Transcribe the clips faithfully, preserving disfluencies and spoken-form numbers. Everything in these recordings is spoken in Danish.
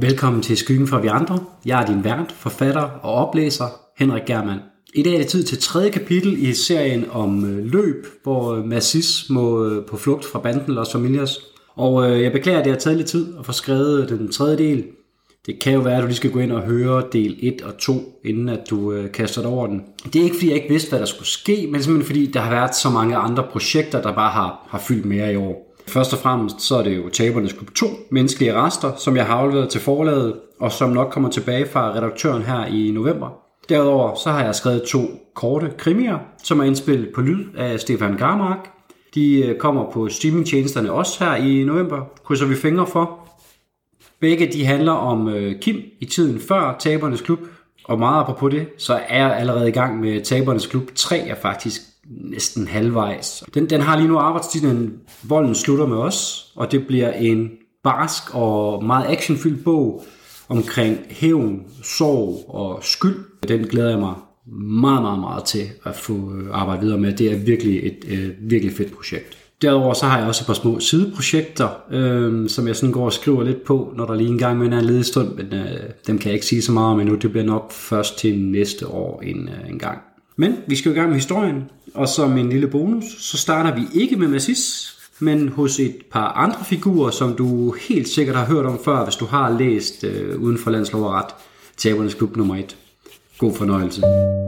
Velkommen til Skyggen fra vi andre. Jeg er din vært, forfatter og oplæser, Henrik Germann. I dag er det tid til tredje kapitel i serien om løb, hvor Masis må på flugt fra banden Los Familias. Og jeg beklager, at det har taget lidt tid at få skrevet den tredje del. Det kan jo være, at du lige skal gå ind og høre del et og to, inden at du kaster dig over den. Det er ikke, fordi jeg ikke vidste, hvad der skulle ske, men simpelthen fordi der har været så mange andre projekter, der bare har, har fyldt mere i år. Først og fremmest så er det jo Tabernes Klub to, Menneskelige Rester, som jeg har afleveret til forlaget, og som nok kommer tilbage fra redaktøren her i november. Derudover så har jeg skrevet to korte krimier, som er indspillet på lyd af Stefan Garmark. De kommer på streamingtjenesterne også her i november, krydser vi fingre for. Begge de handler om Kim i tiden før Tabernes Klub, og meget apropos det, så er jeg allerede i gang med Tabernes Klub tre, er faktisk næsten halvvejs. Den, den har lige nu arbejdstiden, volden slutter med os, og det bliver en barsk og meget actionfyldt bog omkring hævn, sorg og skyld. Den glæder jeg mig meget, meget, meget til at få arbejdet videre med. Det er virkelig et øh, virkelig fedt projekt. Derudover så har jeg også et par små sideprojekter, øh, som jeg sådan går og skriver lidt på, når der lige en gang med en ledig stund, men øh, dem kan jeg ikke sige så meget om endnu. Det bliver nok først til næste år en, øh, en gang. Men vi skal jo i gang med historien, og som en lille bonus, så starter vi ikke med Masis, men hos et par andre figurer, som du helt sikkert har hørt om før, hvis du har læst øh, Uden for Landslov og Ret, Tabernes Klub nummer et. God fornøjelse.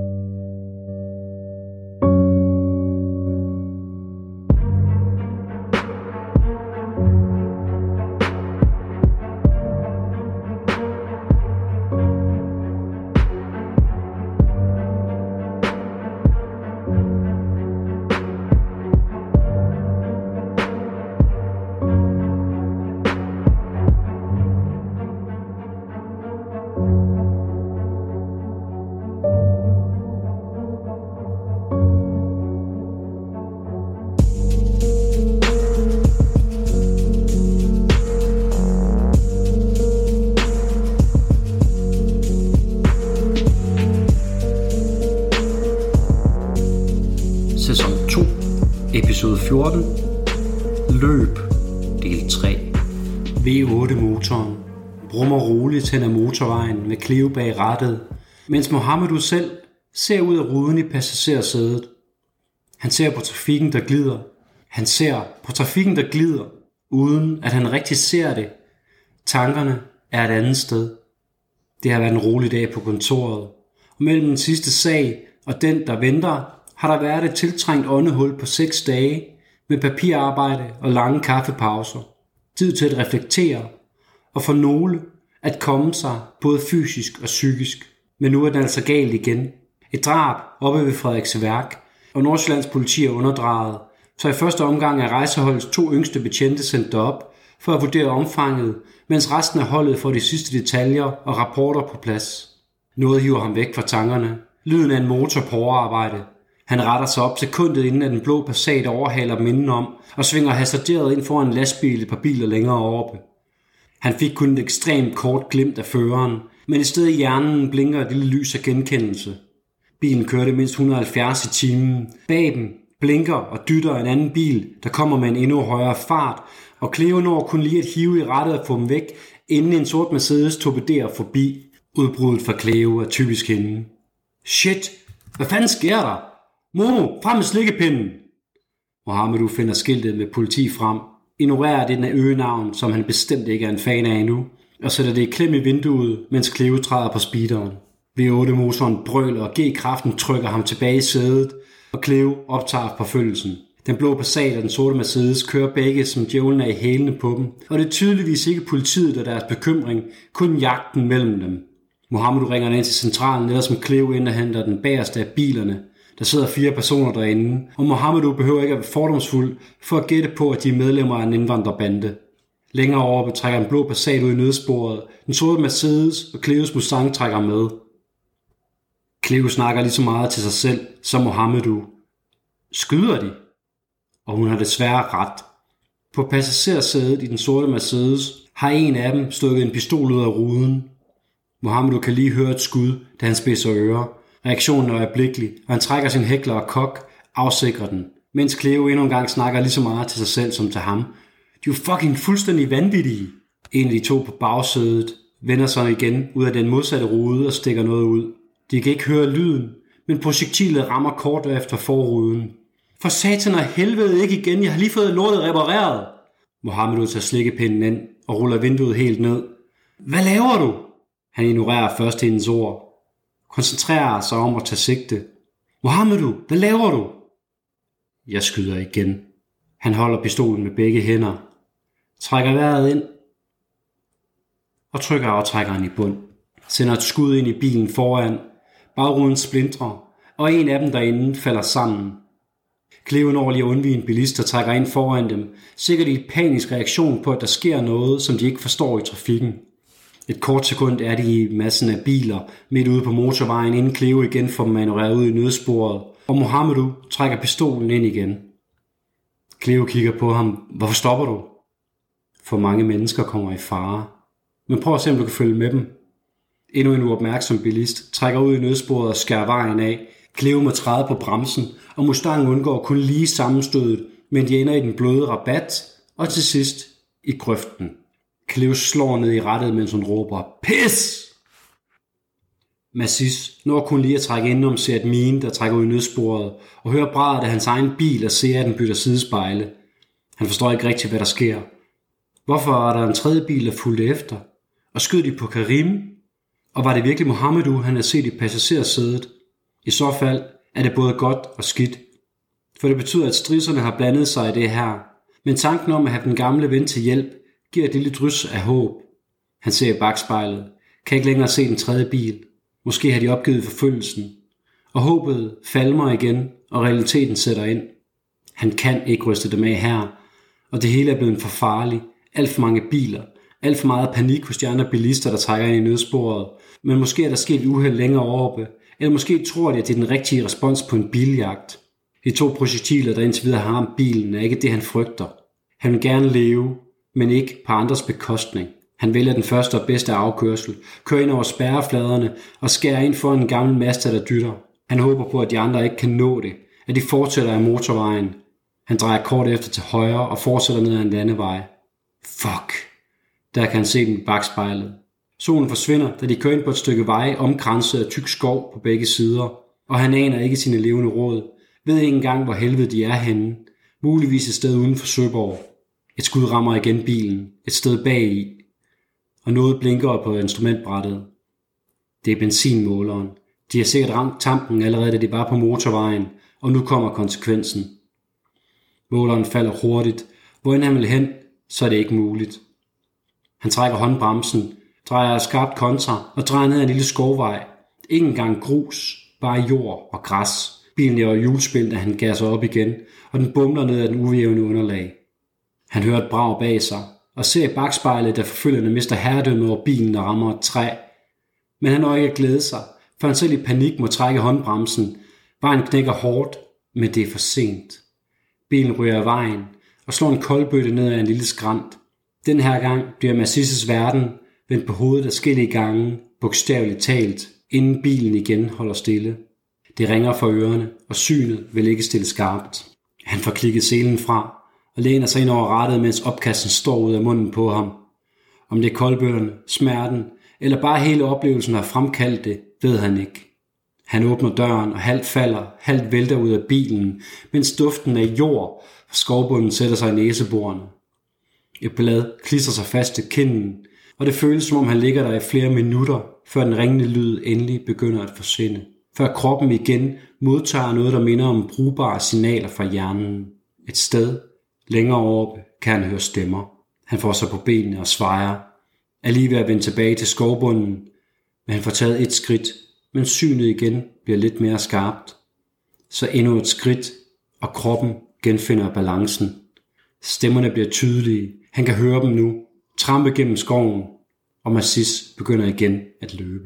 Sæson to, episode fjorten, Løb, del tre. V otte motoren brummer roligt hen ad motorvejen med Cleo bag rattet, mens Mohamedou selv ser ud af ruden i passagersædet. Han ser på trafikken, der glider. Han ser på trafikken, der glider, uden at han rigtig ser det. Tankerne er et andet sted. Det har været en rolig dag på kontoret, og mellem den sidste sag og den, der venter, har der været et tiltrængt åndehul på seks dage med papirarbejde og lange kaffepauser. Tid til at reflektere og for nogle at komme sig både fysisk og psykisk. Men nu er den altså galt igen. Et drab oppe ved Frederiksværk, og Nordsjællands politi er underdrejet, så i første omgang er rejseholdets to yngste betjente sendt derop for at vurdere omfanget, mens resten af holdet får de sidste detaljer og rapporter på plads. Noget hiver ham væk fra tankerne. Lyden af en motor på overarbejde. Han retter sig op sekundet inden at den blå Passat overhaler dem indenom og svinger hasarderet ind foran en lastbil et par biler længere oppe. Han fik kun et ekstremt kort glimt af føreren, men i stedet i hjernen blinker et lille lys af genkendelse. Bilen kørte mindst et hundrede og halvfjerds i timen. Bag dem blinker og dytter en anden bil, der kommer med en endnu højere fart, og Cleo når kun lige at hive i rattet og få dem væk, inden en sort Mercedes torpederer forbi. Udbruddet fra Cleo er typisk hende. Shit, hvad fanden sker der? Momo, frem med slikkepinden! Mohamedou finder skiltet med politi frem, ignorerer det af øgenavn, som han bestemt ikke er en fan af endnu, og sætter det i klem i vinduet, mens Cleo træder på speederen. V otte-motoren brøler, og G-kraften trykker ham tilbage i sædet, og Cleo optager forfølgelsen. Den blå Passat og den sorte Mercedes kører begge som djævlen er i hælene på dem, og det er tydeligvis ikke politiet, der deres bekymring, kun jagten mellem dem. Mohamedou ringer ind til centralen, nede som Cleo ind og henter den bagerste af bilerne. Der sidder fire personer derinde, og Mohamedou behøver ikke at være fordomsfuld for at gætte på, at de er medlemmer af en indvandrerbande. Længere oppe trækker en blå Passat ud i nødsporet, den sorte Mercedes og Cleos Mustang trækker med. Cleo snakker lige så meget til sig selv som Mohamedou. Skyder de? Og hun har desværre ret. På passagersædet i den sorte Mercedes har en af dem stukket en pistol ud af ruden. Mohamedou kan lige høre et skud, da han spidser ører. Reaktionen er øjeblikkelig, og han trækker sin hækler og kok, afsikrer den, mens Cleo endnu en gang snakker lige så meget til sig selv som til ham. De er jo fucking fuldstændig vanvittige. En af de to på bagsædet vender sig igen ud af den modsatte rude og stikker noget ud. De kan ikke høre lyden, men projektilet rammer kort efter forruden. For satan og helvede ikke igen, jeg har lige fået lortet repareret. Mohammed tager slikkepinden ind og ruller vinduet helt ned. Hvad laver du? Han ignorerer først hendes ord. Koncentrerer sig om at tage sigte. Mohammed, hvad laver du? Jeg skyder igen. Han holder pistolen med begge hænder. Trækker vejret ind og trykker aftrækkeren i bund. Sender et skud ind i bilen foran. Bagruden splintrer, og en af dem derinde falder sammen. Cleo når lige at undvige en bilist, der trækker ind foran dem, sikkert i et panisk reaktion på, at der sker noget, som de ikke forstår i trafikken. Et kort sekund er de i massen af biler midt ude på motorvejen, inden Cleo igen får dem manøvreret ud i nødsporet, og Mohammed trækker pistolen ind igen. Cleo kigger på ham. Hvorfor stopper du? For mange mennesker kommer i fare. Men prøv at se, om du kan følge med dem. Endnu en uopmærksom bilist trækker ud i nødsporet og skærer vejen af. Cleo må træde på bremsen, og Mustangen undgår kun lige sammenstødet, men de ender i den bløde rabat, og til sidst i grøften. Cleo slår ned i rattet, mens hun råber, pis! Massis når kun lige at trække indenom Seat Mine, der trækker ud i nødsporet, og hører bradet af hans egen bil og ser, at den bytter sidespejle. Han forstår ikke rigtigt, hvad der sker. Hvorfor er der en tredje bil, der fulgte efter? Og skød de på Karim? Og var det virkelig Mohammed, han havde set i passagersædet? I så fald er det både godt og skidt. For det betyder, at strisserne har blandet sig i det her. Men tanken om at have den gamle ven til hjælp, giver et lille drys af håb. Han ser i bagspejlet, kan ikke længere se den tredje bil. Måske har de opgivet forfølgelsen. Og håbet falmer igen, og realiteten sætter ind. Han kan ikke ryste dem af her, og det hele er blevet for farligt. Alt for mange biler, alt for meget panik hos de andre bilister, der trækker ind i nødsporet. Men måske er der sket uheld længere oppe, eller måske tror de, at det er den rigtige respons på en biljagt. De to projektiler, der indtil videre har ramt bilen, er ikke det, han frygter. Han vil gerne leve, men ikke på andres bekostning. Han vælger den første og bedste afkørsel, kører ind over spærrefladerne og skærer ind for en gammel Mazda, der dytter. Han håber på, at de andre ikke kan nå det, at de fortsætter af motorvejen. Han drejer kort efter til højre og fortsætter ned ad en landevej. Fuck. Der kan han se den i bagspejlet. Solen forsvinder, da de kører ind på et stykke vej omkranset af tyk skov på begge sider, og han aner ikke sine levende råd. Ved ikke engang, hvor helvede de er henne. Muligvis et sted uden for Søborg. Et skud rammer igen bilen. Et sted bagi. Og noget blinker på instrumentbrættet. Det er benzinmåleren. De har sikkert ramt tampen allerede, da de var på motorvejen, og nu kommer konsekvensen. Måleren falder hurtigt. Hvorend han vil hen, så er det ikke muligt. Han trækker håndbremsen, drejer skarpt kontra og drejer ned ad en lille skovvej. Ikke engang grus, bare jord og græs. Bilen laver hjulspil, da han gasser op igen, og den bumler ned ad den ujævne underlag. Han hører et brag bag sig, og ser i bagspejlet, da forfølgerne mister herredømmet over bilen og rammer et træ. Men han når ikke at glæde sig, for han selv i panik må trække håndbremsen. Vejen knækker hårdt, men det er for sent. Bilen ryger af vejen og slår en koldbøtte ned ad en lille skrant. Den her gang bliver Massis' verden vendt på hovedet adskillige gange, bogstaveligt talt, inden bilen igen holder stille. Det ringer for ørerne, og synet vil ikke stille skarpt. Han får klikket selen fra og læner sig ind over rattet, mens opkasten står ud af munden på ham. Om det er koldbøtterne, smerten eller bare hele oplevelsen har fremkaldt det, ved han ikke. Han åbner døren og halvt falder, halvt vælter ud af bilen, mens duften af jord fra skovbunden sætter sig i næseborene. Et blad klistrer sig fast til kinden, og det føles som om han ligger der i flere minutter, før den ringende lyd endelig begynder at forsvinde. Før kroppen igen modtager noget, der minder om brugbare signaler fra hjernen. Et sted længere oppe kan han høre stemmer. Han får sig på benene og svejer. Er lige ved at vende tilbage til skovbunden, men han får taget et skridt, men synet igen bliver lidt mere skarpt. Så endnu et skridt, og kroppen genfinder balancen. Stemmerne bliver tydelige. Han kan høre dem nu. Trampe gennem skoven, og Massis begynder igen at løbe.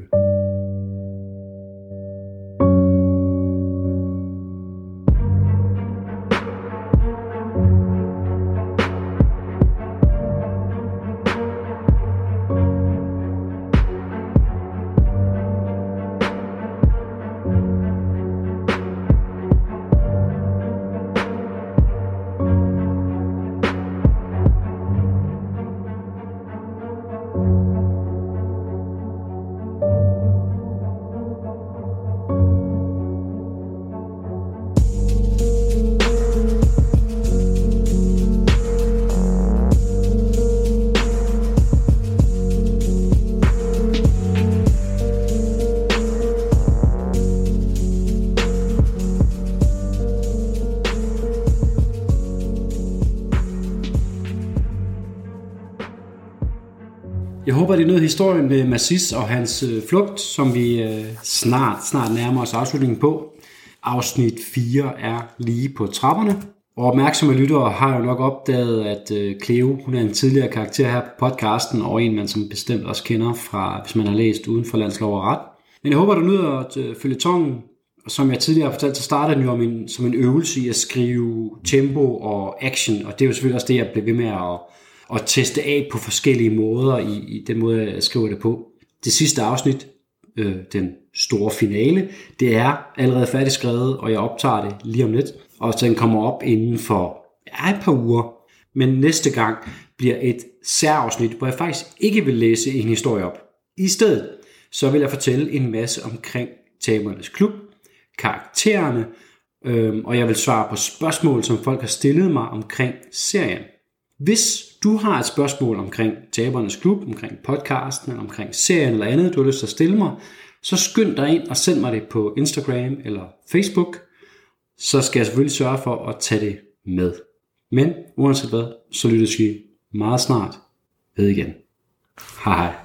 Jeg håber, det er noget historien med Massis og hans øh, flugt, som vi øh, snart, snart nærmer os afslutningen på. Afsnit fire er lige på trapperne. Og opmærksomme lyttere har jo nok opdaget, at øh, Cleo, hun er en tidligere karakter her på podcasten, og en man som bestemt også kender fra, hvis man har læst Uden for Landslov og Ret. Men jeg håber, du nyder at øh, følge tongen. Som jeg tidligere har fortalt, så startede den jo en, som en øvelse i at skrive tempo og action, og det er jo selvfølgelig også det, jeg blev ved med at, at teste af på forskellige måder i, i den måde, jeg skriver det på. Det sidste afsnit, øh, den store finale, det er allerede færdigskrevet, og jeg optager det lige om lidt, og den kommer op inden for ja, et par uger. Men næste gang bliver et særafsnit, hvor jeg faktisk ikke vil læse en historie op. I stedet så vil jeg fortælle en masse omkring Tabernes Klub, karaktererne, øh, og jeg vil svare på spørgsmål, som folk har stillet mig omkring serien. Hvis du har et spørgsmål omkring Tabernes Klub, omkring podcasten, eller omkring serien eller andet, du har lyst til at stille mig, så skynd dig ind og send mig det på Instagram eller Facebook. Så skal jeg selvfølgelig sørge for at tage det med. Men uanset hvad, så lyttes vi meget snart ved igen. Hej hej.